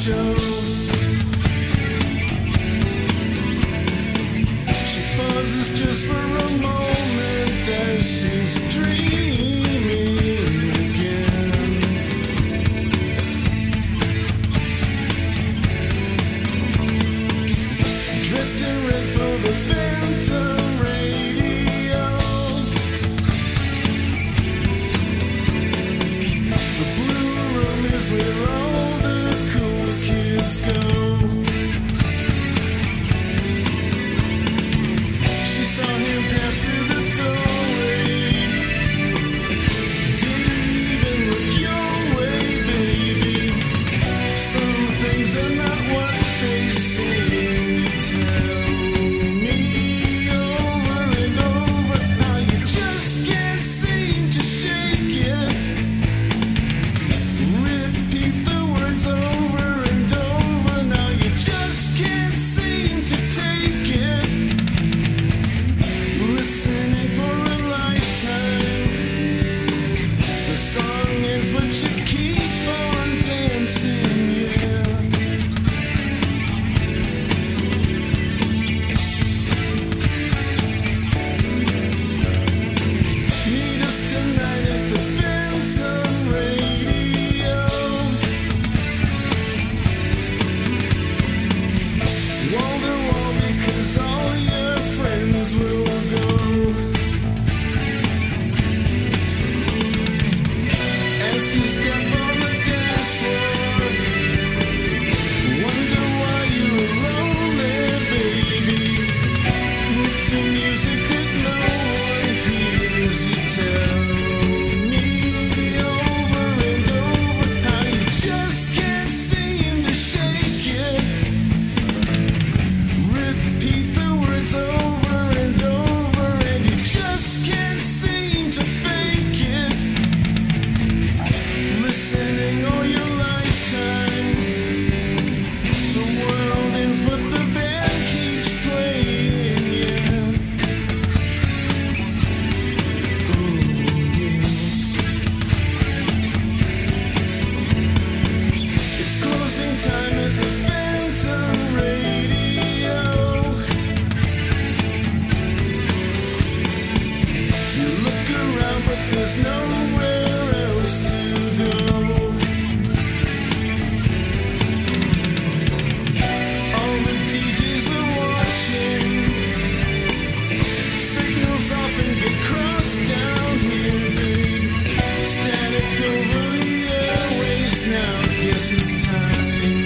show. She pauses just for a moment as she's dreaming again. Dressed in red for the Phantom Radio. The blue room is where all the cool kids go. She saw him pass through the doorway. Didn't even look your way, baby. Some things are not what they seem. You tell me over and over how you just can't seem to shake it. Repeat the words over and over. Now you just can't seem to take it. Listening for a lifetime. The song ends, but you keep on dancing, yeah. Meet us tonight at the Phantom Radio. Wall to wall, because all your friends will go. As you step on the dance floor, wonder why you're alone there, baby. Move to music that no one hears. You tell me over and over how you just can't seem to shake it. Repeat the words over and over, and you just can't seem to fake it. Listening all your lifetime. The world ends, but the band keeps playing, yeah. Ooh, yeah. It's closing time at the Phantom Radio. You look around, but there's nowhere else to go. All the DJs are watching. Signals often get crossed down here, babe. Static over the airways now. Guess it's time.